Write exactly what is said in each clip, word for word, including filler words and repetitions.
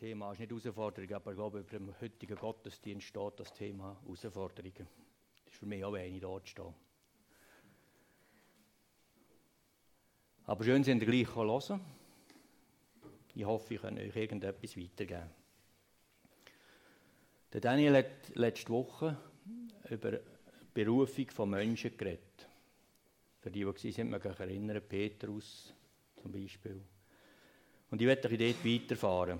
Thema ist nicht Herausforderung, aber ich glaube, über dem heutigen Gottesdienst steht das Thema Herausforderungen. Das ist für mich auch wenig dort stehen. Aber schön, dass ihr gleich hören. Ich hoffe, ich kann euch irgendetwas weitergeben. Der Daniel hat letzte Woche über die Berufung von Menschen geredet. Für die, die sind, mag ich mich erinnern, Petrus zum Beispiel. Und ich möchte dort weiterfahren.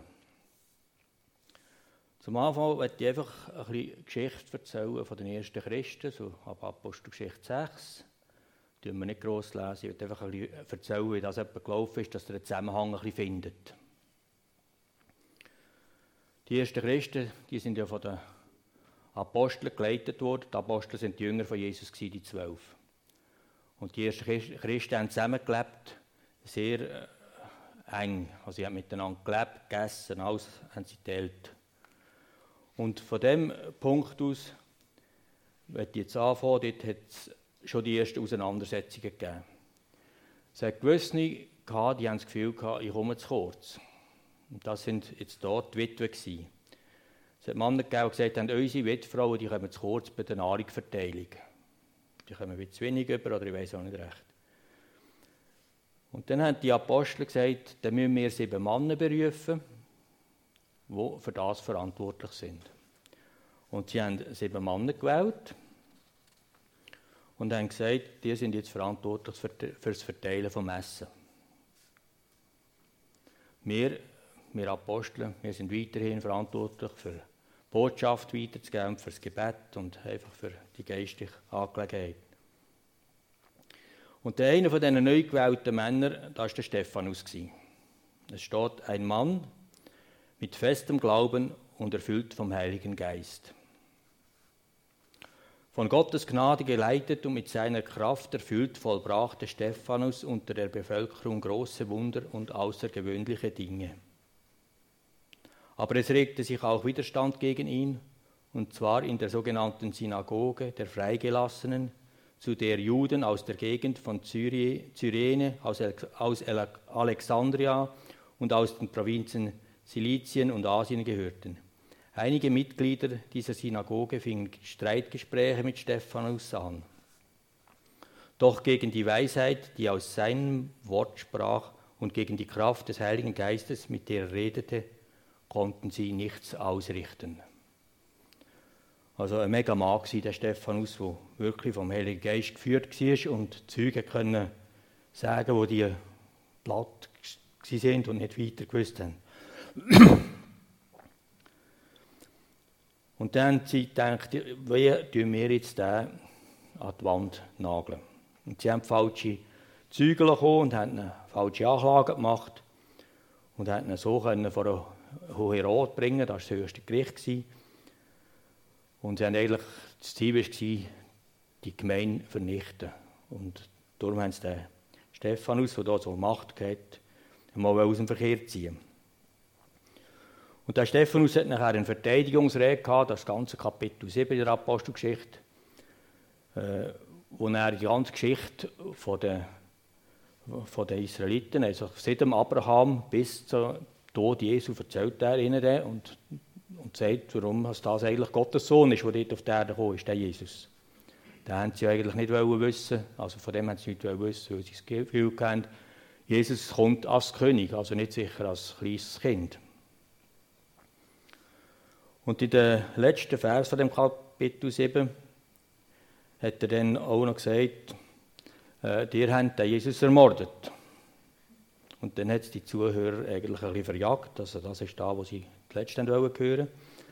Zum Anfang möchte ich einfach ein bisschen Geschichte erzählen von den ersten Christen, so ab Apostelgeschichte sechs. Das werden wir nicht gross lesen. Ich möchte einfach ein bisschen erzählen, wie das etwa gelaufen ist, dass ihr den Zusammenhang ein bisschen findet. Die ersten Christen, die sind ja von den Aposteln geleitet worden. Die Apostel sind die Jünger von Jesus, die zwölf. Und die ersten Christen haben zusammengelebt, sehr äh, eng. Also sie haben miteinander gelebt, gegessen, alles haben sie geteilt. Und von diesem Punkt aus, wenn ich jetzt anfange, dort hat es schon die ersten Auseinandersetzungen gegeben. Es hat gewisse gehabt, die haben das Gefühl gehabt, ich komme zu kurz. Und das sind jetzt dort die Witwen gewesen. Es hat Männer gegeben, die gesagt haben, unsere Witwenfrauen, die kommen zu kurz bei der Nahrungsverteilung. Die kommen wie zu wenig über, oder ich weiß auch nicht recht. Und dann haben die Apostel gesagt, dann müssen wir sieben Männer berufen, die für das verantwortlich sind. Und sie haben sieben Männer gewählt und haben gesagt, die sind jetzt verantwortlich für, für das Verteilen vom Essen. Wir, wir Apostel, wir sind weiterhin verantwortlich für die Botschaft weiterzugeben, für das Gebet und einfach für die geistliche Angelegenheit. Und der eine von diesen neu gewählten Männern, das war der Stephanus. Es steht, ein Mann mit festem Glauben und erfüllt vom Heiligen Geist. Von Gottes Gnade geleitet und mit seiner Kraft erfüllt, vollbrachte Stephanus unter der Bevölkerung große Wunder und außergewöhnliche Dinge. Aber es regte sich auch Widerstand gegen ihn, und zwar in der sogenannten Synagoge der Freigelassenen, zu der Juden aus der Gegend von Cyrene, aus Alexandria und aus den Provinzen Silizien und Asien gehörten. Einige Mitglieder dieser Synagoge fingen Streitgespräche mit Stephanus an. Doch gegen die Weisheit, die aus seinem Wort sprach, und gegen die Kraft des Heiligen Geistes, mit der er redete, konnten sie nichts ausrichten. Also ein mega Mann war der Stephanus, der wirklich vom Heiligen Geist geführt war und Zeugen können sagen, die platt waren und nicht weiter gewusst haben. Und dann haben sie gedacht, wie tun wir jetzt den an die Wand nageln? Und sie haben falsche Zeugen bekommen und haben eine falsche Anklage gemacht und haben ihn so können vor einen Hohen Rat bringen, das war das höchste Gericht. Und sie haben eigentlich, das Ziel war, die Gemeinde zu vernichten. Und darum haben sie den Stephanus, der da so Macht hat, mal aus dem Verkehr ziehen. Und der Stephanus hat nachher eine Verteidigungsrede gehabt, das ganze Kapitel sieben der Apostelgeschichte, äh, wo er die ganze Geschichte von den, von den Israeliten, also seit dem Abraham bis zum Tod Jesu, erzählt er ihnen und, und sagt, warum das eigentlich Gottes Sohn ist, der dort auf die Erde gekommen ist, der Jesus. Den haben sie eigentlich nicht wissen, also von dem haben sie nicht wissen, weil sie das Gefühl hatten, Jesus kommt als König, also nicht sicher als kleines Kind. Und in den letzten Vers von dem Kapitel sieben hat er dann auch noch gesagt, äh, ihr habt den Jesus ermordet. Und dann hat es die Zuhörer eigentlich ein bisschen verjagt, also das ist da, wo sie zuletzt hören wollten.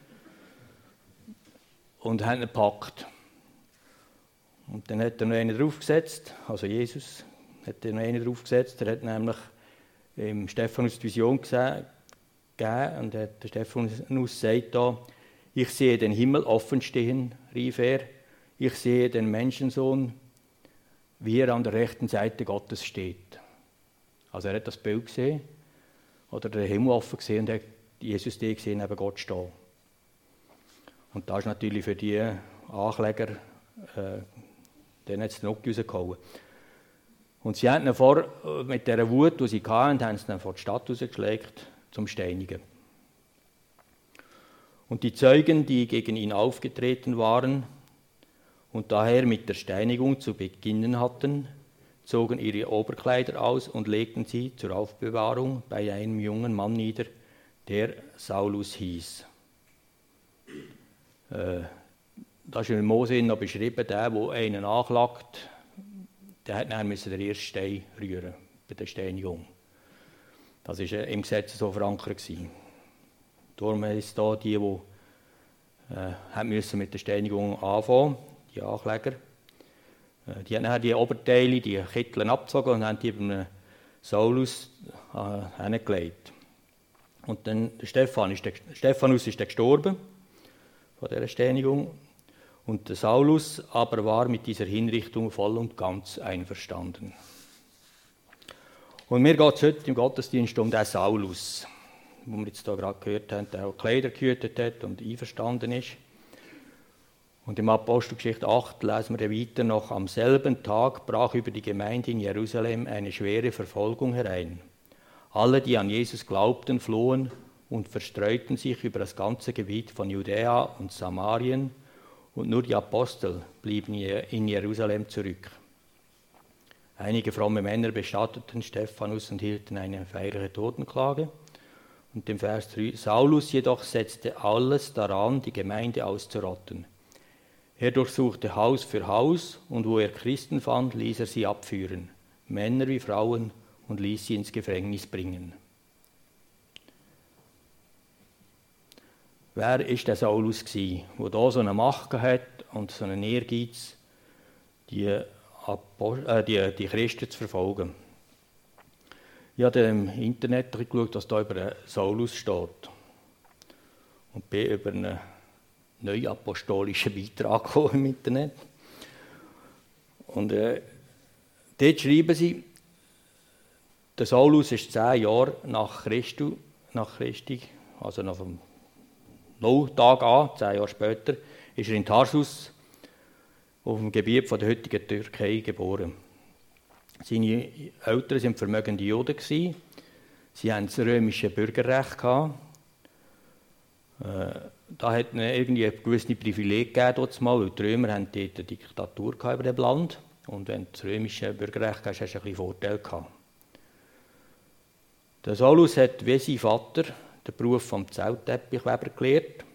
Und haben ihn gepackt. Und dann hat er noch einen draufgesetzt, also Jesus hat er noch einen draufgesetzt, er hat nämlich im Stephanus die Vision gesehen, gegeben, und der Stephanus sagt da, ich sehe den Himmel offen stehen, rief er, ich sehe den Menschensohn, wie er an der rechten Seite Gottes steht. Also er hat das Bild gesehen, oder den Himmel offen gesehen, und hat Jesus die gesehen, neben Gott stehen. Und das ist natürlich für die Ankläger, äh, den hat es den Auge rausgehauen. Und sie haben ihn vor, mit dieser Wut, die sie hatten, haben sie ihn vor die Stadt rausgeschlägt, zum Steinigen. Und die Zeugen, die gegen ihn aufgetreten waren und daher mit der Steinigung zu beginnen hatten, zogen ihre Oberkleider aus und legten sie zur Aufbewahrung bei einem jungen Mann nieder, der Saulus hieß. Äh, das ist in Mose noch beschrieben, der, der einen anklagt, der hat dann den ersten Stein rühren bei der Steinigung. Das war im Gesetz so verankert. Darum ist da die, die äh, müssen mit der Steinigung anfangen, die Ankläger. Äh, die haben dann die Oberteile, die Kittel abgezogen und haben die beim Saulus äh, hingelegt. Und dann der Stephan ist der, Stephanus ist dann gestorben von dieser Steinigung. Und der Saulus aber war mit dieser Hinrichtung voll und ganz einverstanden. Und mir geht es heute im Gottesdienst um den Saulus, wo wir jetzt hier gerade gehört haben, der auch Kleider gehütet hat und einverstanden ist. Und im Apostelgeschichte acht lesen wir weiter noch: Am selben Tag brach über die Gemeinde in Jerusalem eine schwere Verfolgung herein. Alle, die an Jesus glaubten, flohen und verstreuten sich über das ganze Gebiet von Judäa und Samarien, und nur die Apostel blieben in Jerusalem zurück. Einige fromme Männer bestatteten Stephanus und hielten eine feierliche Totenklage. Und im Vers drei: Saulus jedoch setzte alles daran, die Gemeinde auszurotten. Er durchsuchte Haus für Haus, und wo er Christen fand, ließ er sie abführen, Männer wie Frauen, und ließ sie ins Gefängnis bringen. Wer war der Saulus, der da so eine Macht hat und so einen Ehrgeiz, die, Apost- äh, die, die Christen zu verfolgen? Ich habe im Internet geschaut, was da über Saulus steht. Und bin über einen neuen apostolischen Beitrag gekommen im Internet. Und äh, dort schreiben sie, der Saulus ist zehn Jahre nach Christus, nach Christi, also nach dem Nulltag an, zehn Jahre später, ist er in Tarsus auf dem Gebiet von der heutigen Türkei geboren. Seine Eltern waren vermögende Juden. Sie hatten das römische Bürgerrecht. Gehabt. Äh, da hat es irgendwie ein gewisses Privileg gegeben, mal, weil die Römer haben dort eine Diktatur über dem Land. Und wenn du das römische Bürgerrecht hast, hast du ein bisschen Vorteil gehabt. Der Saulus hat wie sein Vater den Beruf vom Zeltteppichweber gelernt.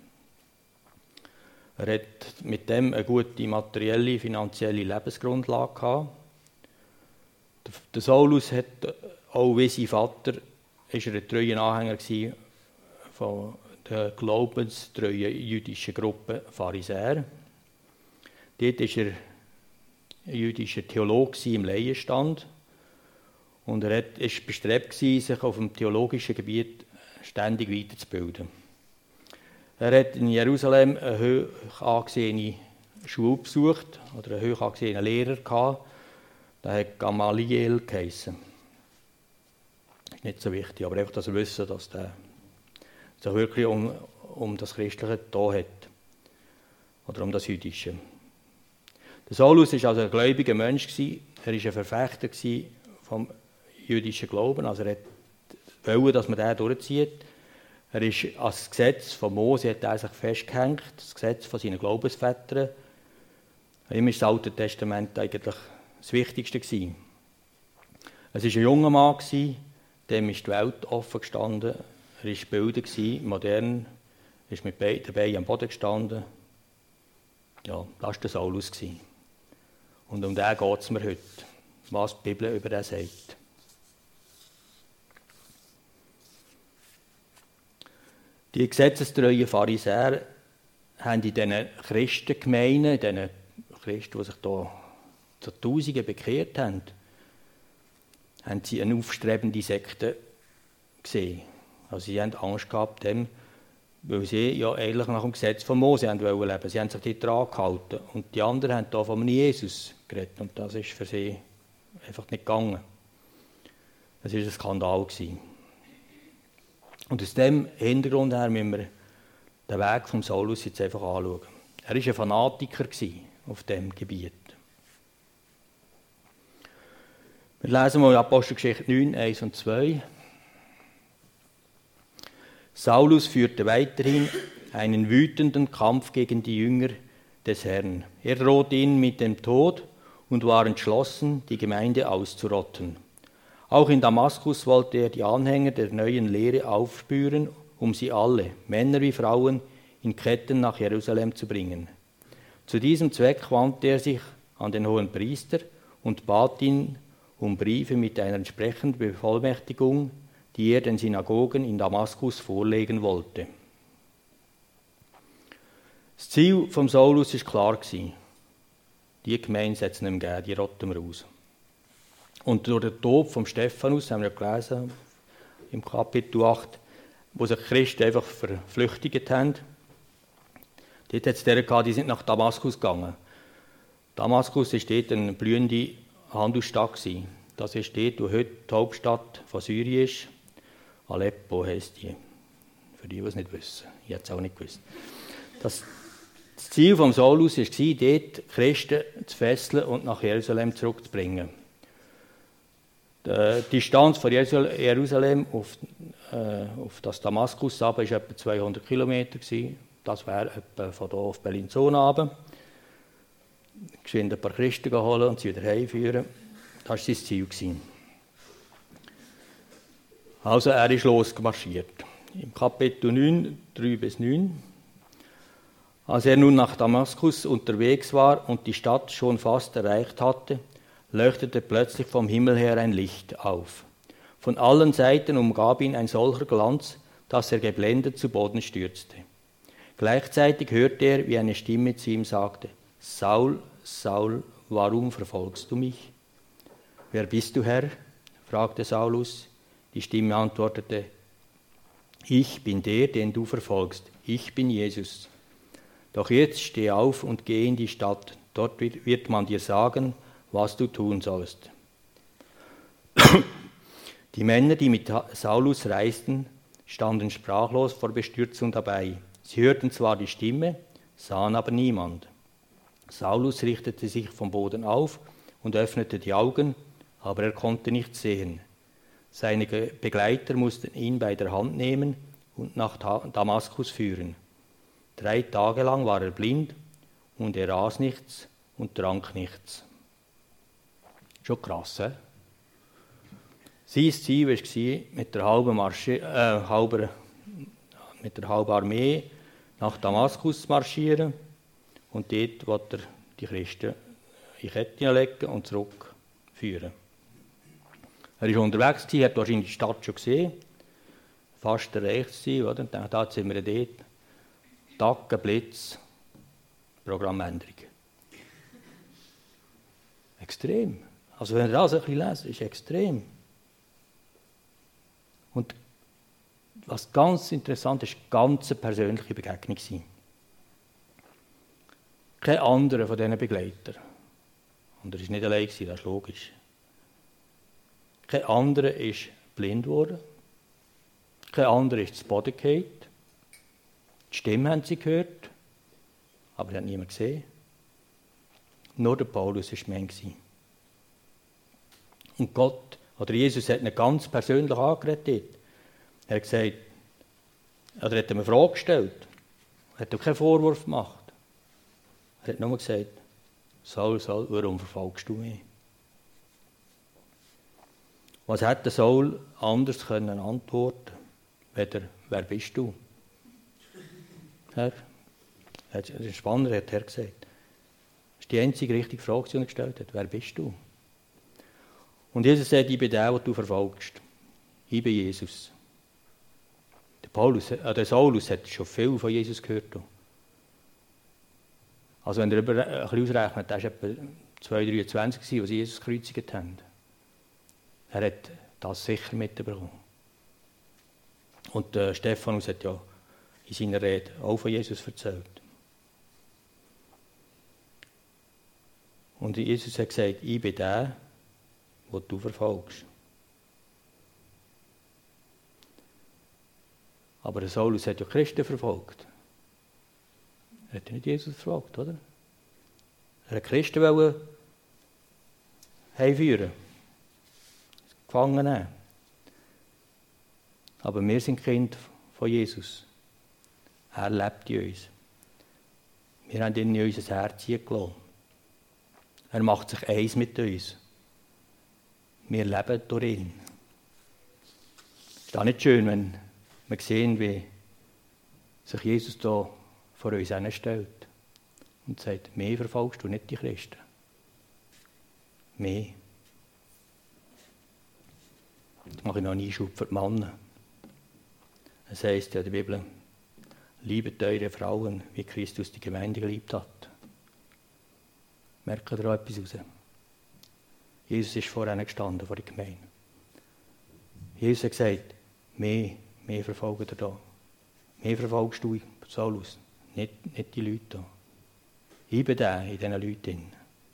Er hat mit dem eine gute materielle, finanzielle Lebensgrundlage gehabt. Der Saulus hat auch wie sein Vater ist er ein treuer Anhänger von der glaubenstreuen jüdischen Gruppe Pharisäer. Dort war er ein jüdischer Theologe im Laienstand und er war bestrebt, sich auf dem theologischen Gebiet ständig weiterzubilden. Er hat in Jerusalem eine hoch angesehene Schule besucht oder einen hoch angesehenen Lehrer gehabt. Der hat Gamaliel geheissen. Das ist nicht so wichtig, aber einfach, dass wir wissen, dass der sich wirklich um, um das Christliche da hat. Oder um das Jüdische. Der Saulus war also ein gläubiger Mensch. Er war ein Verfechter vom jüdischen Glauben. Also er wollte, dass man den durchzieht. Er ist als Gesetz von Mose hat er sich festgehängt, das Gesetz von seinen Glaubensvätern. Ihm ist das Alte Testament eigentlich das Wichtigste gewesen. Es war ein junger Mann, dem ist die Welt offen gestanden. Er war gebildet, modern, ist mit beiden Beinen am Boden gestanden. Ja, das war der Saulus. Und um den geht es mir heute, was die Bibel über den sagt. Die gesetzestreuen Pharisäer haben in diesen Christengemeinden, in diesen Christen, die sich hier zu Tausenden bekehrt haben, haben sie eine aufstrebende Sekte gesehen. Also sie haben Angst gehabt, dem, weil sie ja eigentlich nach dem Gesetz von Mose leben wollten. Sie haben sich dort dran gehalten. Und die anderen haben da von Jesus geredet. Und das ist für sie einfach nicht gegangen. Das war ein Skandal. Und aus diesem Hintergrund her müssen wir den Weg von Saulus jetzt einfach anschauen. Er war ein Fanatiker auf diesem Gebiet. Wir lesen mal Apostelgeschichte neun, eins und zwei. Saulus führte weiterhin einen wütenden Kampf gegen die Jünger des Herrn. Er drohte ihnen mit dem Tod und war entschlossen, die Gemeinde auszurotten. Auch in Damaskus wollte er die Anhänger der neuen Lehre aufspüren, um sie alle, Männer wie Frauen, in Ketten nach Jerusalem zu bringen. Zu diesem Zweck wandte er sich an den Hohenpriester und bat ihn um Briefe mit einer entsprechenden Bevollmächtigung, die er den Synagogen in Damaskus vorlegen wollte. Das Ziel von Saulus war klar. Die Gemeinde hat es nicht mehr gegeben, die rotten wir aus. Und durch den Tod von Stephanus, haben wir gelesen, im Kapitel acht, wo sich die Christen einfach verflüchtigt haben, dort hat es deren gehabt, die sind nach Damaskus gegangen. Damaskus war dort eine blühende Handelsstadt. Das ist dort, wo heute die Hauptstadt von Syrien ist. Aleppo heisst die. Für die, die es nicht wissen. Ich hätte es auch nicht gewusst. Das, das Ziel von Saulus war, dort die Christen zu fesseln und nach Jerusalem zurückzubringen. Die Distanz von Jerusalem auf, äh, auf das Damaskus war etwa zweihundert Kilometer. Das wäre etwa von hier auf Bellinzona runter. Geschwind ein paar Christen holen und sie wieder heimführen. Das war sein Ziel. Also er ist losgemarschiert. Im Kapitel neun, drei bis neun. Als er nun nach Damaskus unterwegs war und die Stadt schon fast erreicht hatte, leuchtete plötzlich vom Himmel her ein Licht auf. Von allen Seiten umgab ihn ein solcher Glanz, dass er geblendet zu Boden stürzte. Gleichzeitig hörte er, wie eine Stimme zu ihm sagte: Saul, Saul, warum verfolgst du mich? Wer bist du, Herr? Fragte Saulus. Die Stimme antwortete: Ich bin der, den du verfolgst. Ich bin Jesus. Doch jetzt steh auf und geh in die Stadt. Dort wird man dir sagen, was du tun sollst. Die Männer, die mit Saulus reisten, standen sprachlos vor Bestürzung dabei. Sie hörten zwar die Stimme, sahen aber niemand. Saulus richtete sich vom Boden auf und öffnete die Augen, aber er konnte nichts sehen. Seine Begleiter mussten ihn bei der Hand nehmen und nach Damaskus führen. Drei Tage lang war er blind und er aß nichts und trank nichts. Schon krass, he? Sein Ziel war, mit der halben, Marschi- äh, halber, mit der halben Armee nach Damaskus zu marschieren und dort wollte er die Christen in Ketten legen und zurückführen. Er war unterwegs, hat wahrscheinlich die Stadt schon gesehen, fast erreicht sie, oder? Und dann da sind wir dort. Tag, Blitz, Programmänderung. Extrem. Also wenn ihr das ein bisschen lest, ist extrem. Und was ganz interessant ist, eine ganz persönliche Begegnung war. Kein anderer von diesen Begleitern. Und er war nicht allein, das ist logisch. Kein anderer ist blind geworden. Kein anderer ist zu Boden gefallen. Die Stimme haben sie gehört, aber sie haben niemand gesehen. Nur der Paulus war Mann. Und Gott, oder Jesus, hat ihn ganz persönlich angeredet. Er hat gesagt, oder er hat ihm eine Frage gestellt. Er hat ihm keinen Vorwurf gemacht. Er hat nur gesagt: Saul, Saul, warum verfolgst du mich? Was hätte Saul anders können antworten, weder, wer bist du? Herr, das ist spannend, hat er gesagt. Das ist die einzige richtige Frage, die er gestellt hat. Wer bist du? Und Jesus sagt: Ich bin der, den du verfolgst. Ich bin Jesus. Der, Paulus, äh, der Saulus hat schon viel von Jesus gehört. Also wenn ihr über, ein bisschen ausrechnet, das war etwa zwei dreiundzwanzig, als sie Jesus gekreuzigt haben. Er hat das sicher mitbekommen. Und äh, Stephanus hat ja in seiner Rede auch von Jesus erzählt. Und Jesus hat gesagt: Ich bin der, den du verfolgst. Aber der Saulus hat ja Christen verfolgt. Er hat nicht Jesus verfolgt, oder? Er hat Christen wollen heimführen, gefangen nehmen. Aber wir sind Kinder von Jesus. Er lebt in uns. Wir haben ihn in unser Herz gelassen. Er macht sich eins mit uns. Wir leben durch ihn. Ist das nicht schön, wenn wir sehen, wie sich Jesus da vor uns hinstellt und sagt, mehr verfolgst du nicht die Christen. Mehr. Jetzt mache ich noch einen Einschub für die Männer. Es heisst ja in der Bibel, liebet eure Frauen, wie Christus die Gemeinde geliebt hat. Merkt ihr da etwas raus? Jesus ist vor ihnen gestanden, vor der Gemeinde. Jesus hat gesagt, mehr, mehr verfolgt ihr da. Mehr verfolgst du, Saulus, nicht, nicht die Leute da. Ich bin der in diesen Leuten.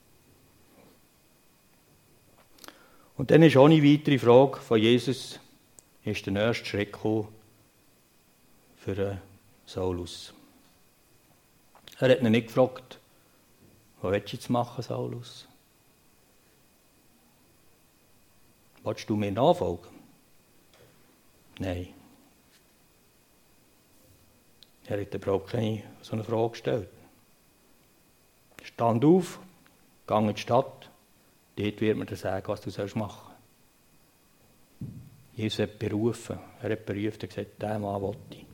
Und dann ist ohne weitere Frage von Jesus, ist der nächste Schritt gekommen für Saulus. Er hat ihn nicht gefragt, was willst du jetzt machen, Saulus? Willst du mir nachfolgen? Nein. Er hat überhaupt keine so eine Frage gestellt. Stand auf, geh in die Stadt, dort wird man dir sagen, was du machen sollst. Jesus hat berufen, er hat berufen und gesagt, der Mann will ich.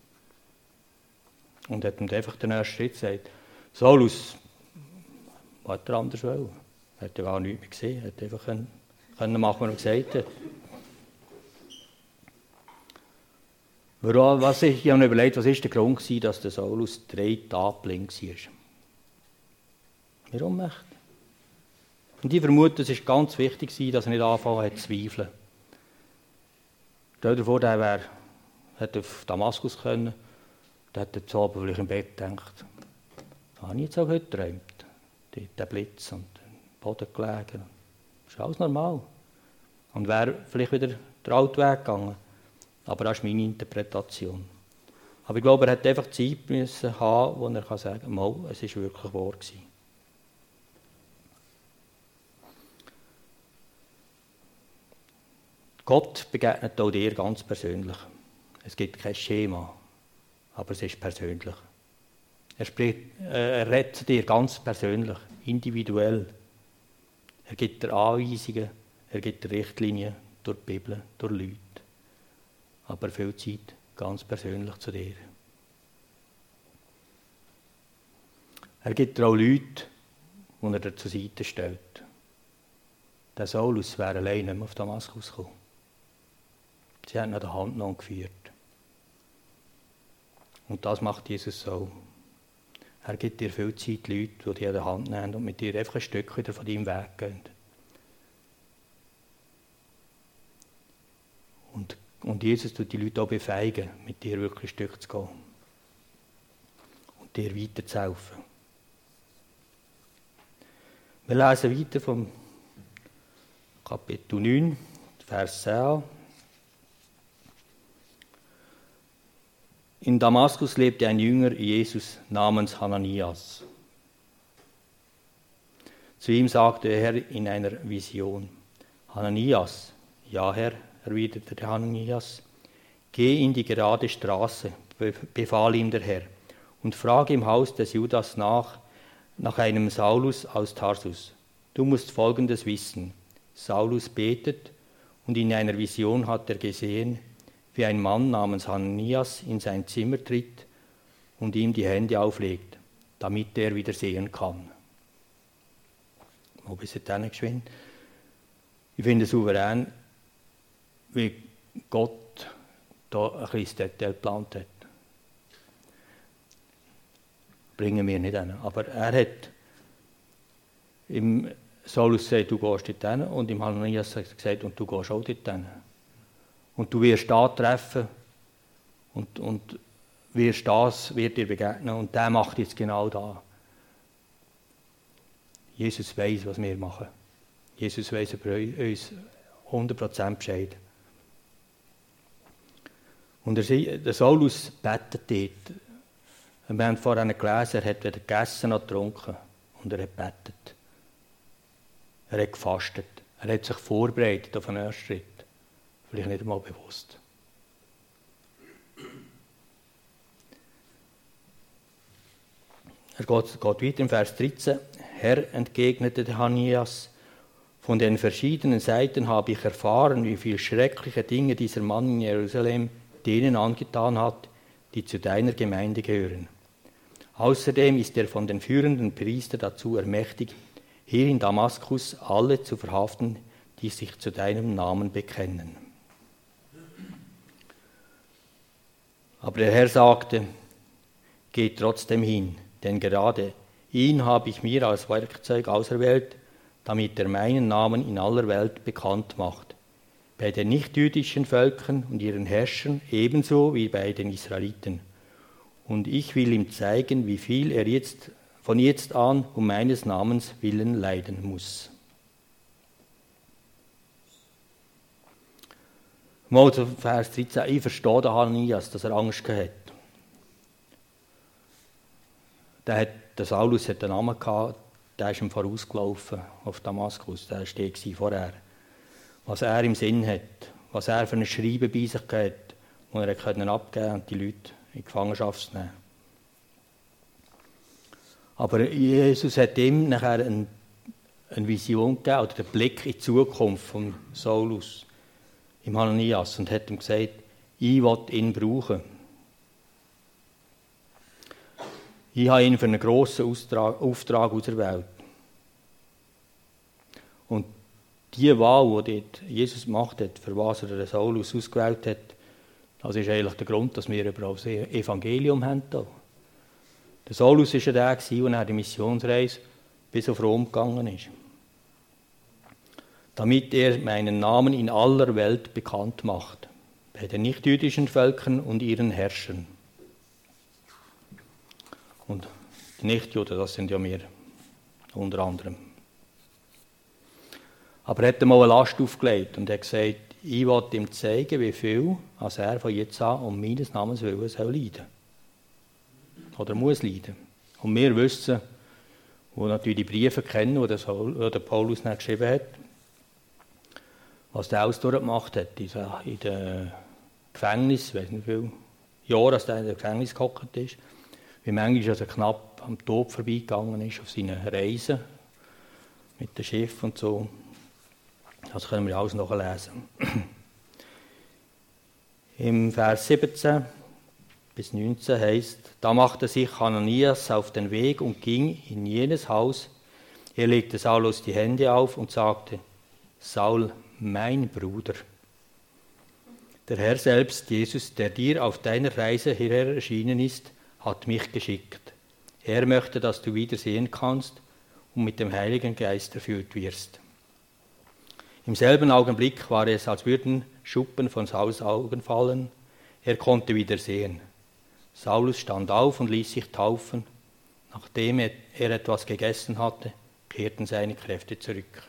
Und hat ihm einfach den ersten Schritt gesagt, Saulus, was hat er anders wollen? Er hat ja gar nichts mehr gesehen, er hat einfach können, können machen, was er gesagt hat. Warum, was ich, ich habe mir überlegt, was war der Grund, gewesen, dass der Saulus drei Tage blind war. Warum nicht? Und ich vermute, es war ganz wichtig, dass er nicht angefangen hat zu zweifeln. Stell dir vor, der wäre, hätte auf Damaskus können, der hätte zu Abend vielleicht im Bett gedacht, da habe ich jetzt auch heute geträumt. Der Blitz und der Boden gelegen. Das ist alles normal. Und wäre vielleicht wieder den alten Weg gegangen. Aber das ist meine Interpretation. Aber ich glaube, er hätte einfach Zeit müssen haben, wo er sagen kann, mal, es war wirklich wahr gewesen. Gott begegnet auch dir ganz persönlich. Es gibt kein Schema, aber es ist persönlich. Er, spricht, äh, er redet zu dir ganz persönlich, individuell. Er gibt dir Anweisungen, er gibt dir Richtlinien durch die Bibel, durch Leute. Aber viel Zeit ganz persönlich zu dir. Er gibt dir auch Leute, die er dir zur Seite stellt. Der Saulus wäre allein nicht mehr auf Damaskus gekommen. Sie haben ihn an der Hand genommen geführt. Und das macht Jesus so. Er gibt dir viel Zeit Leute, die dich an der Hand nehmen und mit dir einfach ein Stück wieder von deinem Weg gehen. Und, und Jesus tut die Leute auch befähigen, mit dir wirklich ein Stück zu gehen. Und dir weiterzuhelfen. Wir lesen weiter vom Kapitel neun, Vers zehn. In Damaskus lebte ein Jünger Jesus namens Hananias. Zu ihm sagte der Herr in einer Vision, Hananias, ja Herr, erwiderte der Hananias, geh in die gerade Straße, befahl ihm der Herr, und frage im Haus des Judas nach, nach einem Saulus aus Tarsus. Du musst Folgendes wissen, Saulus betet, und in einer Vision hat er gesehen, wie ein Mann namens Hananias in sein Zimmer tritt und ihm die Hände auflegt, damit er wieder sehen kann. Mal bis dann geschwind. Ich finde es souverän, wie Gott da ein kleines Detail geplant hat. Bringen wir nicht hin. Aber er hat im Saulus gesagt, du gehst dort hin, und im Hananias hat er gesagt, und du gehst auch dort hin. Und du wirst da treffen und, und wirst das, wird dir begegnen. Und der macht jetzt genau da. Jesus weiß, was wir machen. Jesus weiß über uns hundert Prozent Bescheid. Und er, der Saulus betet dort. Wir haben vorhin gelesen, er hat weder gegessen noch getrunken. Und er hat betet. Er hat gefastet. Er hat sich vorbereitet auf den ersten Schritt. Vielleicht nicht einmal bewusst. er geht, geht weiter im Vers dreizehn. Herr, entgegnete der Hananias, von den verschiedenen Seiten habe ich erfahren, wie viel schreckliche Dinge dieser Mann in Jerusalem denen angetan hat, die zu deiner Gemeinde gehören. Außerdem ist er von den führenden Priestern dazu ermächtigt, hier in Damaskus alle zu verhaften, die sich zu deinem Namen bekennen. Aber der Herr sagte, geht trotzdem hin, denn gerade ihn habe ich mir als Werkzeug auserwählt, damit er meinen Namen in aller Welt bekannt macht, bei den nichtjüdischen Völkern und ihren Herrschern ebenso wie bei den Israeliten. Und ich will ihm zeigen, wie viel er jetzt, von jetzt an um meines Namens willen leiden muss. Mal zu Vers dreizehn. Ich verstehe den Hananias, dass er Angst hatte. Der, hat, der Saulus hat einen Namen gehabt, der ist ihm vorausgelaufen auf Damaskus. Der war vorher. Was er im Sinn hat, was er für ein Schreiben bei sich hat, das er abgeben konnte und die Leute in Gefangenschaft nehmen. Aber Jesus hat ihm nachher eine, eine Vision gegeben, oder den Blick in die Zukunft von Saulus, im Hananias, und hat ihm gesagt, ich will ihn brauchen. Ich habe ihn für einen grossen Auftrag auserwählt. Und die Wahl, die Jesus gemacht hat, für was er den Saulus ausgewählt hat, das ist eigentlich der Grund, dass wir überhaupt das Evangelium haben. Hier. Der Saulus war ja der, der nach der Missionsreise bis auf Rom gegangen ist. Damit er meinen Namen in aller Welt bekannt macht, bei den nichtjüdischen Völkern und ihren Herrschern. Und die Nichtjuden, das sind ja wir, unter anderem. Aber er hat ihm mal eine Last aufgelegt und hat gesagt, ich will ihm zeigen, wie viel als er von jetzt an um meines Namens willen soll leiden. Oder muss leiden. Und wir wissen, wo natürlich die Briefe kennen, die der, der Paulus nicht geschrieben hat, was der alles durchgemacht hat in den Gefängnis, ich weiß nicht wie viele Jahre, dass er in den Gefängnis gehockt ist, wie manchmal also knapp am Tod vorbeigegangen ist auf seinen Reisen mit dem Schiff und so. Das können wir alles nachlesen. Im Vers siebzehn bis neunzehn heißt, da machte sich Hananias auf den Weg und ging in jenes Haus. Er legte Saulus die Hände auf und sagte, Saul, mein Bruder, der Herr selbst, Jesus, der dir auf deiner Reise hierher erschienen ist, hat mich geschickt. Er möchte, dass du wieder sehen kannst und mit dem Heiligen Geist erfüllt wirst. Im selben Augenblick war es, als würden Schuppen von Saulus Augen fallen. Er konnte wieder sehen. Saulus stand auf und ließ sich taufen. Nachdem er etwas gegessen hatte, kehrten seine Kräfte zurück.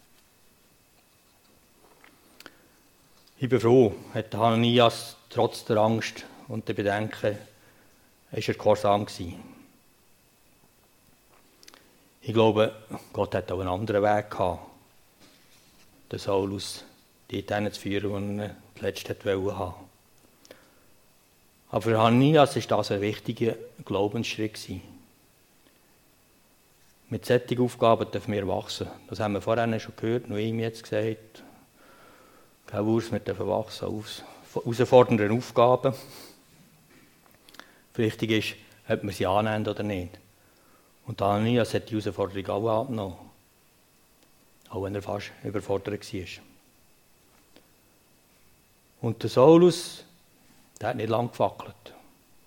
Ich bin froh, hat Hananias trotz der Angst und der Bedenken, ist er gehorsam gewesen. Ich glaube, Gott hat auch einen anderen Weg gehabt, den Saulus dort hinzuführen, wo er zuletzt haben wollte. Aber für Hananias war das ein wichtiger Glaubensschritt gewesen. Mit solchen Aufgaben dürfen wir wachsen. Das haben wir vorhin schon gehört, nur ihm jetzt gesagt. Kein Wurst, wir dürfen wachsen aus herausfordernden Aufgaben. Wichtig ist, ob wir sie annehmen oder nicht. Und Hananias hat die Herausforderung auch angenommen. Auch wenn er fast überfordert war. Und der Saulus, der hat nicht lange gewackelt.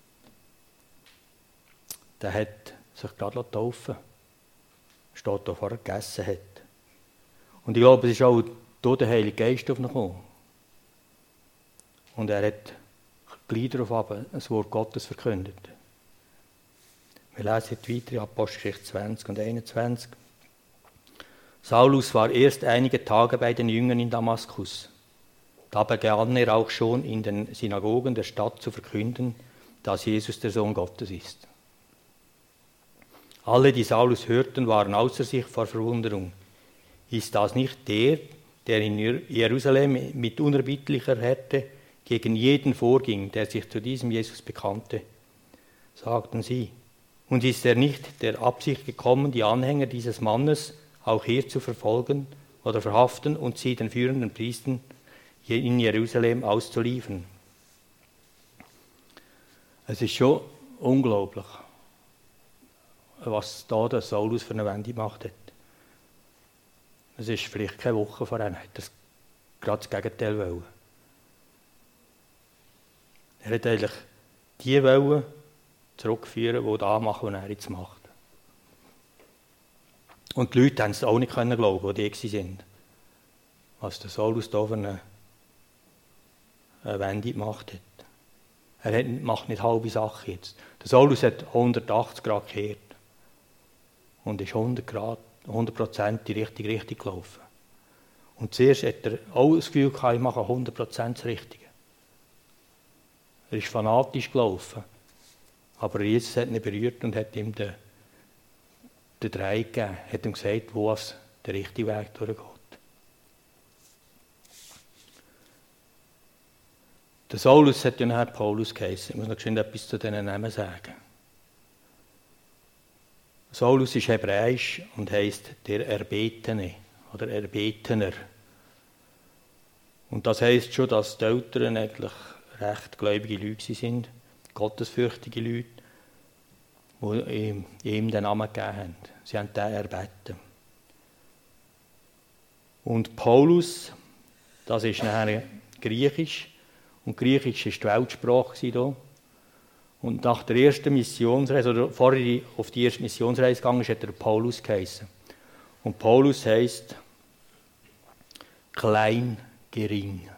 Der hat sich gerade taufen lassen. Steht da, vorher gegessen hat. Und ich glaube, es ist auch durch den Heiligen Geist auf ihn gekommen. Und er hat gleich darauf das Wort Gottes verkündet. Wir lesen jetzt weiter in Apostelgeschichte zwanzig und einundzwanzig. Saulus war erst einige Tage bei den Jüngern in Damaskus. Da begann er auch schon in den Synagogen der Stadt zu verkünden, dass Jesus der Sohn Gottes ist. Alle, die Saulus hörten, waren außer sich vor Verwunderung. Ist das nicht der, der in Jerusalem mit unerbittlicher Härte gegen jeden vorging, der sich zu diesem Jesus bekannte? Sagten sie. Und ist er nicht der Absicht gekommen, die Anhänger dieses Mannes auch hier zu verfolgen oder verhaften und sie den führenden Priestern in Jerusalem auszuliefern? Es ist schon unglaublich, was da der Saulus für eine Wende gemacht hat. Es ist vielleicht keine Woche vorher, er hat das gerade das Gegenteil wollen. Er hat eigentlich die wollen zurückführen, die da machen, was er jetzt macht. Und die Leute haben es auch nicht glauben können, die die waren. Was der Saulus da für eine, eine Wende gemacht hat. Er hat, macht nicht halbe Sachen jetzt. Der Saulus hat hundertachtzig Grad gekehrt. Und ist hundert Grad, hundert Prozent in die richtige Richtung gelaufen. Und zuerst hat er auch das Gefühl gehabt, ich mache hundert Prozent das Richtige. Er ist fanatisch gelaufen. Aber Jesus hat ihn berührt und hat ihm den, den Dreh gegeben. Hat ihm gesagt, wo es der richtige Weg durchgeht. Der Saulus hat ja nachher Paulus geheißen. Ich muss noch schnell etwas zu diesen Namen sagen. Saulus ist hebräisch und heisst der Erbetene oder Erbetener. Und das heisst schon, dass die Eltern eigentlich recht gläubige Leute sind, gottesfürchtige Leute, die ihm den Namen gegeben haben. Sie haben den erbeten. Und Paulus, das ist nachher Griechisch. Und Griechisch war die Weltsprache hier. Und nach der ersten Missionsreise, oder bevor er auf die erste Missionsreise gegangen ist, hat er Paulus geheißen. Und Paulus heisst klein, gering.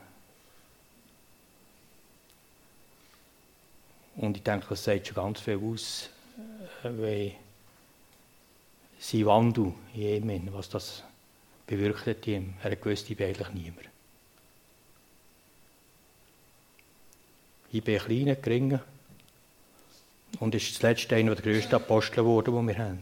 Und ich denke, das sagt schon ganz viel aus, wie sein Wandel in ihm, was das bewirkt hat in ihm. Er gewusst, ich bin eigentlich niemand. Ich bin ein kleiner, geringer und ist zuletzt einer der grössten Apostel geworden, die wir haben.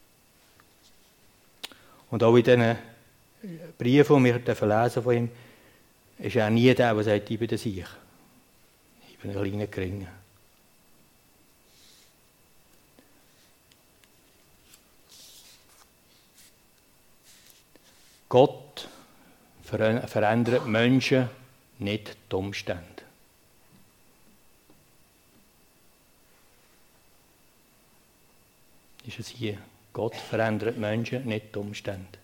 Und auch in diesen Briefen, die wir lesen von ihm, ist er nie der, der sagt, ich bin der Sieg. Ich bin ein kleiner, geringer. Gott verändert Menschen, nicht die Umstände. Ist es hier. Gott verändert Menschen, nicht die Umstände.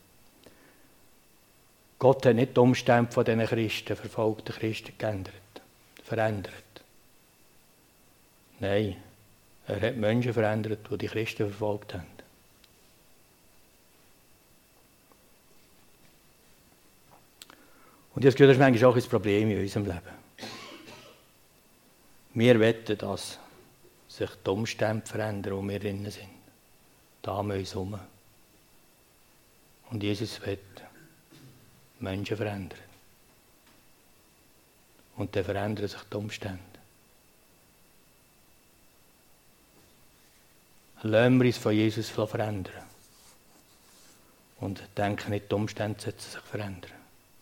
Gott hat nicht die Umstände von diesen Christen, verfolgten Christen, geändert, verändert. Nein, er hat Menschen verändert, die die Christen verfolgt haben. Und ich habe das Gefühl, das ist manchmal auch ein Problem in unserem Leben. Wir wollen, dass sich die Umstände verändern, wo wir drin sind. Da um uns herum. Und Jesus will Menschen verändern. Und dann verändern sich die Umstände. Lassen wir uns von Jesus verändern. Und denken nicht, die Umstände sollten sich verändern.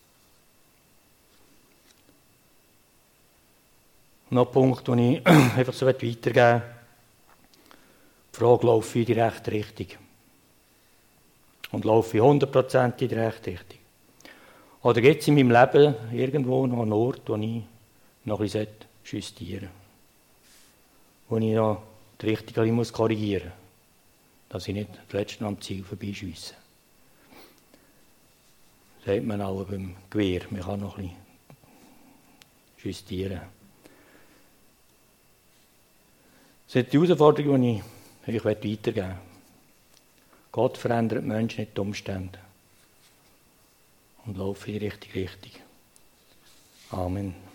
Noch ein Punkt, den ich einfach so weitergeben will. Die Frage, laufe ich in die rechte Richtung? Und laufe ich hundert Prozent in die rechte Richtung? Oder gibt es in meinem Leben irgendwo noch einen Ort, wo ich noch ein bisschen justieren sollte? Wo ich noch die Richtung muss korrigieren muss, dass ich nicht zuletzt noch am Ziel vorbeischiesse. Das sagt man auch beim Gewehr, man kann noch ein bisschen justieren. Das ist die Herausforderung, die ich, ich weitergeben will. Gott verändert Menschen, nicht die Umstände. Und laufe in die richtige Richtung. Amen.